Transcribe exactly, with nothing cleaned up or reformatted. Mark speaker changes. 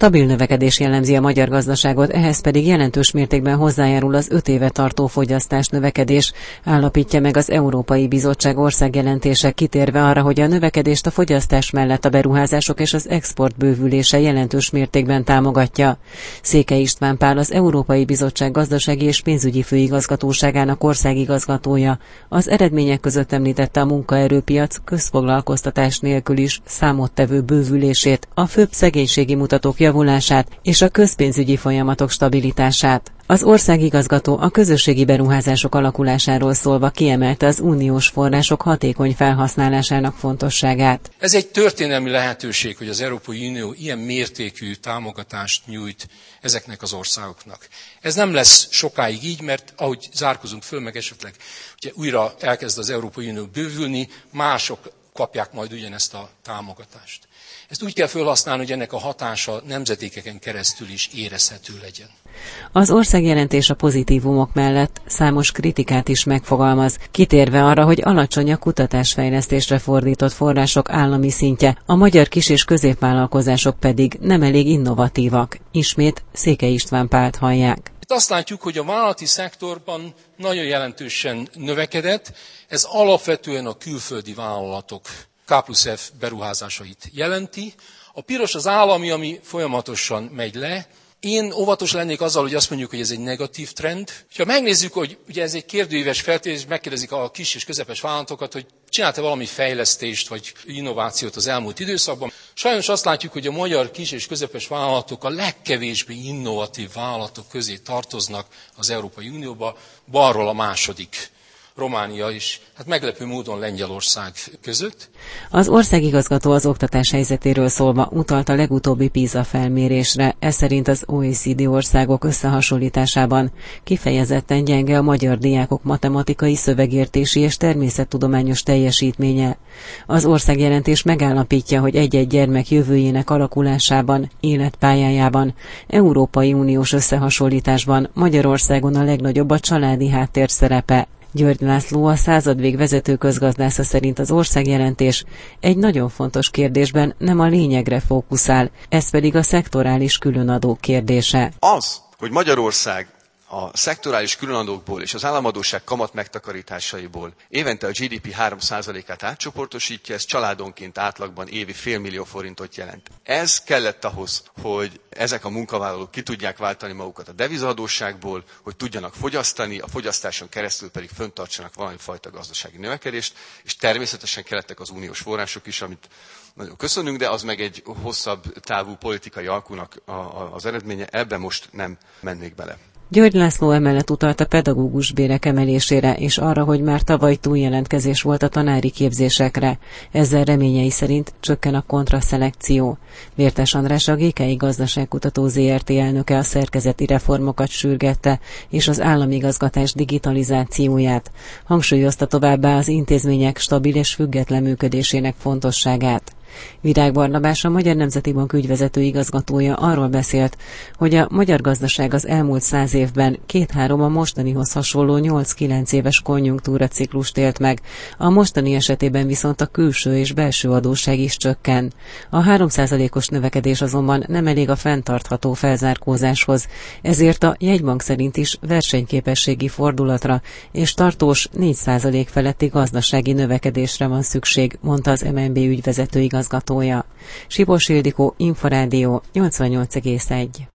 Speaker 1: Stabil növekedés jellemzi a magyar gazdaságot, ehhez pedig jelentős mértékben hozzájárul az öt éve tartó fogyasztás növekedés, állapítja meg az Európai Bizottság országjelentése, kitérve arra, hogy a növekedést a fogyasztás mellett a beruházások és az export bővülése jelentős mértékben támogatja. Székely István Pál, az Európai Bizottság gazdasági és pénzügyi főigazgatóságának országigazgatója az eredmények között említette a munkaerőpiac közfoglalkoztatás nélkül is számottevő bővülését, a főbb szegénységi mutatók javulását és a közpénzügyi folyamatok stabilitását. Az országigazgató a közösségi beruházások alakulásáról szólva kiemelte az uniós források hatékony felhasználásának fontosságát.
Speaker 2: Ez egy történelmi lehetőség, hogy az Európai Unió ilyen mértékű támogatást nyújt ezeknek az országoknak. Ez nem lesz sokáig így, mert ahogy zárkozunk föl, meg esetleg ugye újra elkezd az Európai Unió bővülni, mások kapják majd ugyanezt a támogatást. Ezt úgy kell felhasználni, hogy ennek a hatása nemzetékeken keresztül is érezhető legyen.
Speaker 1: Az országjelentés a pozitívumok mellett számos kritikát is megfogalmaz, kitérve arra, hogy alacsony a kutatásfejlesztésre fordított források állami szintje, a magyar kis- és középvállalkozások pedig nem elég innovatívak. Ismét Székely István Pált hallják.
Speaker 2: Itt azt látjuk, hogy a vállalati szektorban nagyon jelentősen növekedett, ez alapvetően a külföldi vállalatok K plusz F beruházásait jelenti. A piros az állami, ami folyamatosan megy le. Én óvatos lennék azzal, hogy azt mondjuk, hogy ez egy negatív trend. Ha megnézzük, hogy ugye ez egy kérdőíves feltevés, megkérdezik a kis és közepes vállalatokat, hogy csinálta valami fejlesztést vagy innovációt az elmúlt időszakban. Sajnos azt látjuk, hogy a magyar kis és közepes vállalatok a legkevésbé innovatív vállalatok közé tartoznak az Európai Unióba, balról a második. Románia is, hát meglepő módon Lengyelország között.
Speaker 1: Az országigazgató az oktatás helyzetéről szólva utalt a legutóbbi PISA felmérésre, ez szerint az O E C D országok összehasonlításában kifejezetten gyenge a magyar diákok matematikai, szövegértési és természettudományos teljesítménye. Az országjelentés megállapítja, hogy egy-egy gyermek jövőjének alakulásában, életpályájában, Európai Uniós összehasonlításban Magyarországon a legnagyobb a családi háttér szerepe. György László, a századvég vezető közgazdásza szerint az országjelentés egy nagyon fontos kérdésben nem a lényegre fókuszál, ez pedig a szektorális különadók kérdése.
Speaker 3: Az, hogy Magyarország a szektorális különadókból és az államadósság kamat megtakarításaiból évente a G D P három százalékát átcsoportosítja, ez családonként átlagban évi félmillió forintot jelent. Ez kellett ahhoz, hogy ezek a munkavállalók ki tudják váltani magukat a devizaadósságból, hogy tudjanak fogyasztani, a fogyasztáson keresztül pedig fenntartsanak valami fajta gazdasági növekedést, és természetesen kellettek az uniós források is, amit nagyon köszönünk, de az meg egy hosszabb távú politikai alkunak az eredménye, ebben most nem mennék bele.
Speaker 1: György László emellett utalt a pedagógus bérek emelésére, és arra, hogy már tavaly túljelentkezés volt a tanári képzésekre. Ezzel reményei szerint csökken a kontraszelekció. Vértes András, a G K I Gazdaságkutató Zé R T elnöke a szerkezeti reformokat sürgette, és az államigazgatás digitalizációját. Hangsúlyozta továbbá az intézmények stabil és független működésének fontosságát. Virág Barnabás, a Magyar Nemzeti Bank ügyvezető igazgatója arról beszélt, hogy a magyar gazdaság az elmúlt száz évben két-három a mostanihoz hasonló nyolc-kilenc éves konjunktúra ciklust élt meg, a mostani esetében viszont a külső és belső adósság is csökken. A három százalékos növekedés azonban nem elég a fenntartható felzárkózáshoz, ezért a jegybank szerint is versenyképességi fordulatra és tartós négy százalék feletti gazdasági növekedésre van szükség, mondta az M N B ügyvezető igazgatója. Sipos Ildikó, Inforádió, nyolcvannyolc egész egy.